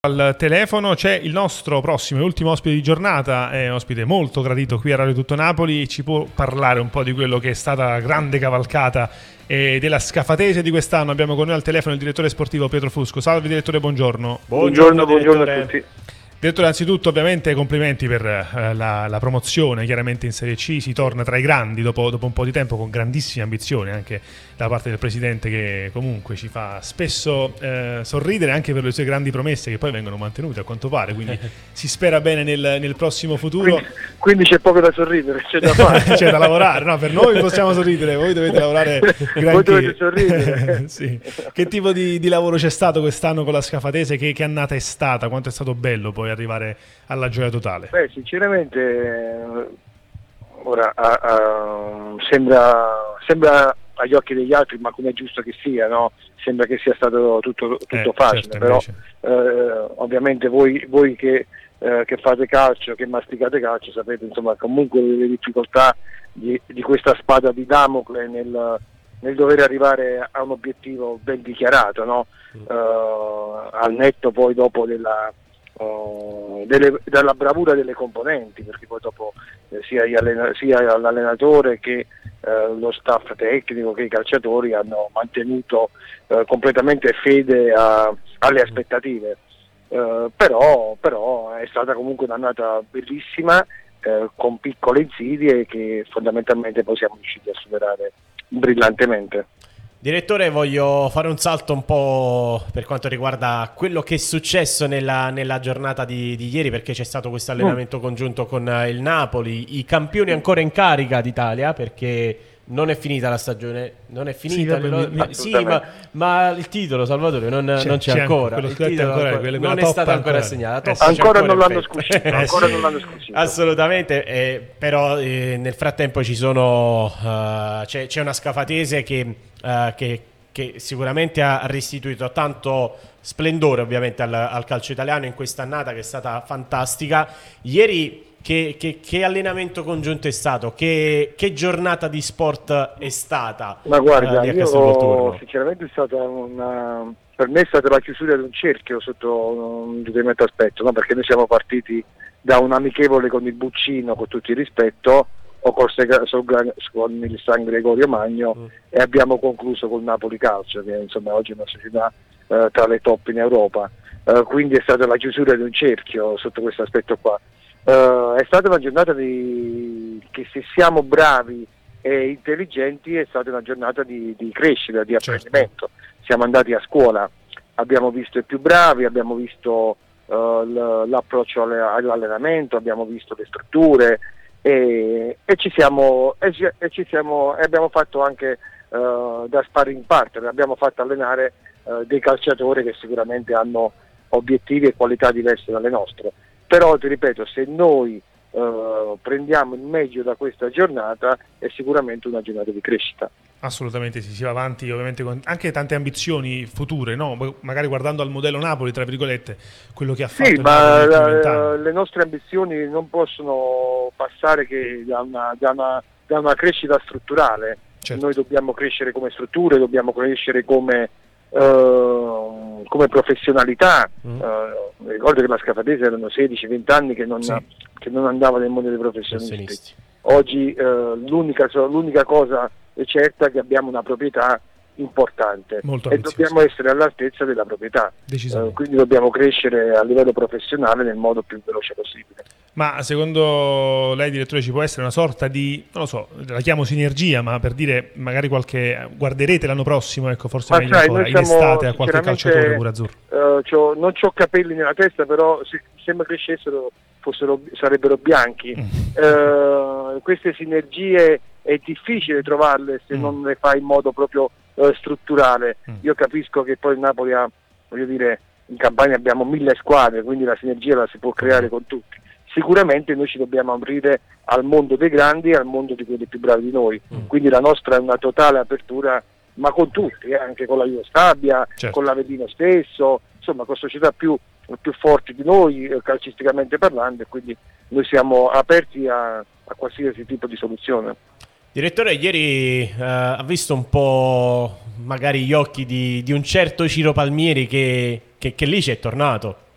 Al telefono c'è il nostro prossimo e ultimo ospite di giornata, è un ospite molto gradito qui a Radio Tutto Napoli. Ci può parlare un po' di quello che è stata la grande cavalcata della Scafatese di quest'anno. Abbiamo con noi al telefono il direttore sportivo Pietro Fusco. Salve direttore, buongiorno. Buongiorno a tutti. Direttore, anzitutto ovviamente complimenti per la promozione, chiaramente in Serie C si torna tra i grandi dopo un po' di tempo, con grandissime ambizioni anche da parte del presidente, che comunque ci fa spesso sorridere anche per le sue grandi promesse che poi vengono mantenute a quanto pare, quindi si spera bene nel prossimo futuro. Quindi c'è poco da sorridere, c'è da fare. C'è da lavorare, no? Per noi possiamo sorridere, voi dovete lavorare granché. Voi dovete sorridere. Sì. Che tipo di lavoro c'è stato quest'anno con la Scafatese? Che annata è stata? Quanto è stato bello poi arrivare alla gioia totale? Beh, sinceramente ora sembra agli occhi degli altri, ma come è giusto che sia, no? Sembra che sia stato tutto facile, certo, però ovviamente voi che fate calcio, che masticate calcio, sapete insomma comunque le difficoltà di questa spada di Damocle nel dover arrivare a un obiettivo ben dichiarato, no? Al netto poi dopo dalla bravura delle componenti, perché poi dopo sia l'allenatore che lo staff tecnico che i calciatori hanno mantenuto completamente fede alle aspettative, però è stata comunque un'annata bellissima, con piccole insidie che fondamentalmente poi siamo riusciti a superare brillantemente. Direttore, voglio fare un salto un po' per quanto riguarda quello che è successo nella giornata di ieri, perché c'è stato questo allenamento congiunto con il Napoli, i campioni ancora in carica d'Italia, perché non è finita la stagione, non è finita, ma il titolo, Salvatore, non c'è ancora, il titolo non è stato ancora assegnato, ancora non l'hanno scucito, assolutamente, però nel frattempo c'è una Scafatese che sicuramente ha restituito tanto splendore ovviamente al calcio italiano in quest'annata, che è stata fantastica. Ieri che allenamento congiunto è stato? Che giornata di sport è stata? Ma guarda, io sinceramente è stata per me è stata la chiusura di un cerchio sotto un determinato aspetto, no? Perché noi siamo partiti da un amichevole con il Buccino, con tutto il rispetto, o con il San Gregorio Magno, e abbiamo concluso col Napoli Calcio, che insomma oggi è una società tra le top in Europa, quindi è stata la chiusura di un cerchio sotto questo aspetto qua. È stata una giornata che, se siamo bravi e intelligenti, è stata una giornata di crescita, di apprendimento. Siamo andati a scuola, abbiamo visto i più bravi, abbiamo visto l'approccio all'allenamento, abbiamo visto le strutture, e abbiamo fatto anche da sparring partner, abbiamo fatto allenare dei calciatori che sicuramente hanno obiettivi e qualità diverse dalle nostre. Però ti ripeto, se noi prendiamo il meglio da questa giornata, è sicuramente una giornata di crescita. Assolutamente sì, si va avanti ovviamente con anche tante ambizioni future, no? Magari guardando al modello Napoli, tra virgolette, quello che ha fatto il Napoli negli ultimi 20 anni. Le nostre ambizioni non possono passare che da una crescita strutturale. Certo. Noi dobbiamo crescere come strutture, dobbiamo crescere come professionalità. Ricordo che la Scafatese erano 16-20 anni che non andava nel mondo dei professionisti. Oggi l'unica cosa è certa che abbiamo una proprietà importante e dobbiamo essere all'altezza della proprietà, quindi dobbiamo crescere a livello professionale nel modo più veloce possibile. Ma secondo lei, direttore, ci può essere una sorta di, non lo so, la chiamo sinergia, ma per dire magari guarderete l'anno prossimo, ecco, forse meglio ancora, in estate a qualche calciatore pure azzurro? Non c'ho capelli nella testa, però se mi crescessero sarebbero bianchi. Queste sinergie è difficile trovarle se non le fai in modo proprio strutturale. Io capisco che poi il Napoli ha, voglio dire, in Campania abbiamo 1000 squadre, quindi la sinergia la si può creare con tutti. Sicuramente noi ci dobbiamo aprire al mondo dei grandi e al mondo di quelli più bravi di noi, quindi la nostra è una totale apertura, ma con tutti, anche con la Juve Stabia, certo, con l'Avellino stesso, insomma con società più forti di noi calcisticamente parlando, e quindi noi siamo aperti a qualsiasi tipo di soluzione. Direttore, ieri ha visto un po' magari gli occhi di un certo Ciro Palmieri che lì ci è tornato.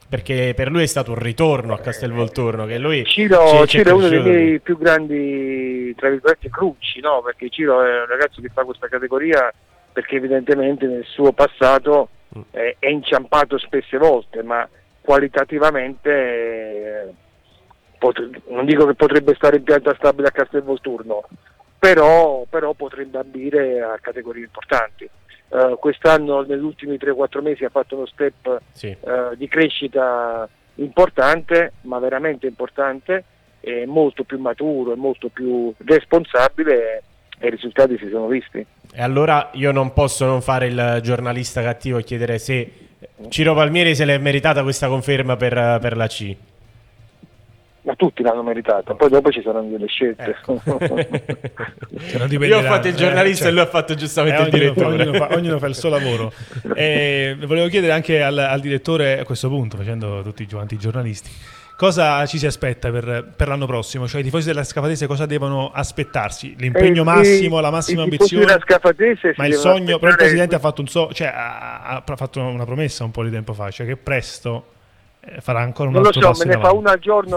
perché per lui è stato un ritorno a Castelvolturno, che lui Ciro è uno dei miei più grandi, tra virgolette, crucci, no? Perché Ciro è un ragazzo che fa questa categoria perché evidentemente nel suo passato è inciampato spesse volte, ma qualitativamente non dico che potrebbe stare in pianta stabile a Castelvolturno, però potrebbe ambire a categorie importanti. Quest'anno negli ultimi 3-4 mesi ha fatto uno step di crescita importante, ma veramente importante, è molto più maturo, è molto più responsabile e i risultati si sono visti. E allora io non posso non fare il giornalista cattivo e chiedere se Ciro Palmieri se l'è meritata questa conferma per la C. Ma tutti l'hanno meritata, poi dopo ci saranno delle scelte. Ecco. Io ho fatto il giornalista e lui ha fatto giustamente il direttore. Ognuno fa il suo lavoro. Volevo chiedere anche al direttore, a questo punto, facendo tutti quanti i giornalisti, cosa ci si aspetta per l'anno prossimo? Cioè i tifosi della Scafatese cosa devono aspettarsi? L'impegno massimo, la massima ambizione? Ma il sogno, però il Presidente ha fatto ha fatto una promessa un po' di tempo fa, cioè che presto farà ancora un altro passo. Non lo so, me ne fa una al giorno.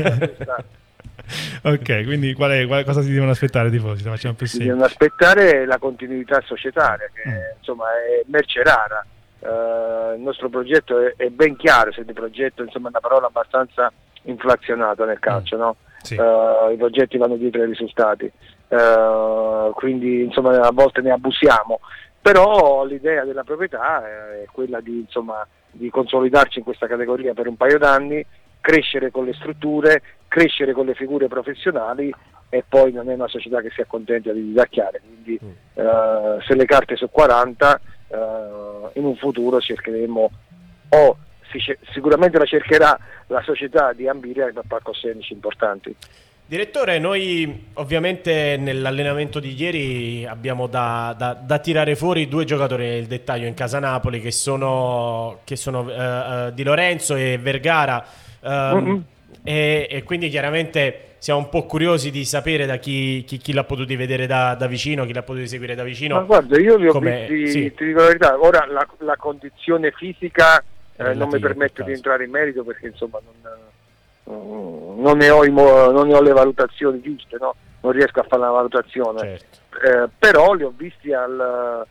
Ok, quindi cosa si devono aspettare i tifosi? Si devono aspettare la continuità societaria, che insomma è merce rara. Il nostro progetto è ben chiaro, se di progetto insomma è una parola abbastanza inflazionata nel calcio, no? Sì. I progetti vanno dietro ai risultati, quindi insomma a volte ne abusiamo, però l'idea della proprietà è quella di consolidarci in questa categoria per un paio d'anni, crescere con le strutture, crescere con le figure professionali, e poi non è una società che si accontenta di didacchiare, quindi se le carte sono 40, in un futuro cercheremo, sicuramente la cercherà la società, di ambire a palcoscenici importanti. Direttore, noi ovviamente nell'allenamento di ieri abbiamo da tirare fuori due giocatori nel dettaglio in casa Napoli che sono Di Lorenzo e Vergara, e quindi chiaramente siamo un po' curiosi di sapere da chi l'ha potuto vedere da vicino, chi l'ha potuto seguire da vicino. Ma guarda, io li ho visti, ti dico la verità, ora la condizione fisica non mi permette di entrare in merito, perché insomma non ne ho le valutazioni giuste, no? Non riesco a fare una valutazione, certo. Però li ho visti al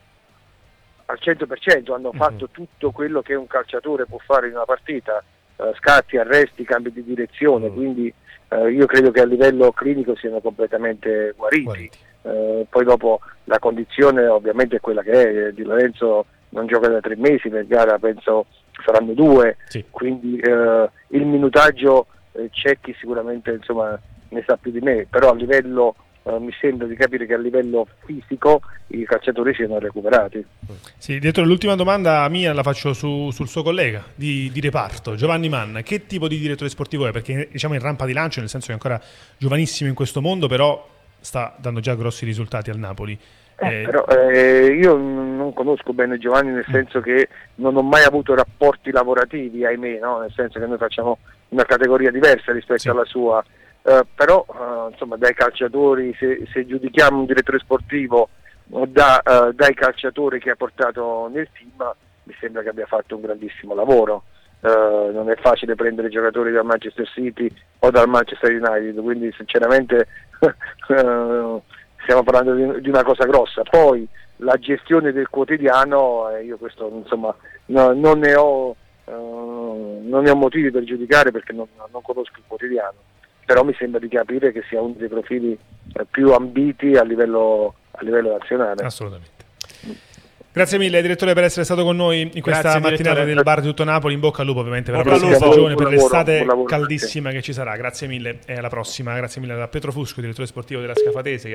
100%, hanno fatto tutto quello che un calciatore può fare in una partita, scatti, arresti, cambi di direzione, quindi io credo che a livello clinico siano completamente guariti. Poi dopo la condizione ovviamente è quella che è. Di Lorenzo non gioca da 3 mesi, per gara penso saranno 2, quindi il minutaggio Cecchi sicuramente insomma ne sa più di me, però a livello mi sembra di capire che a livello fisico i calciatori siano recuperati. Sì, dietro l'ultima domanda mia la faccio sul suo collega di reparto, Giovanni Manna. Che tipo di direttore sportivo è? Perché diciamo in rampa di lancio, nel senso che è ancora giovanissimo in questo mondo, però sta dando già grossi risultati al Napoli. Però io non conosco bene Giovanni, nel senso che non ho mai avuto rapporti lavorativi, ahimè, no? Nel senso che noi facciamo una categoria diversa rispetto alla sua, però insomma dai calciatori, se giudichiamo un direttore sportivo dai calciatori che ha portato nel team, mi sembra che abbia fatto un grandissimo lavoro. Non è facile prendere giocatori dal Manchester City o dal Manchester United, quindi sinceramente stiamo parlando di una cosa grossa. Poi la gestione del quotidiano, io questo insomma non ne ho motivi per giudicare, perché non conosco il quotidiano, però mi sembra di capire che sia uno dei profili più ambiti a livello nazionale. Assolutamente. Grazie mille direttore per essere stato con noi in questa mattinata del bar di Tutto Napoli. In bocca al lupo ovviamente per la prossima stagione, per l'estate caldissima che ci sarà. Grazie mille e alla prossima. Grazie mille a Pietro Fusco, direttore sportivo della Scafatese.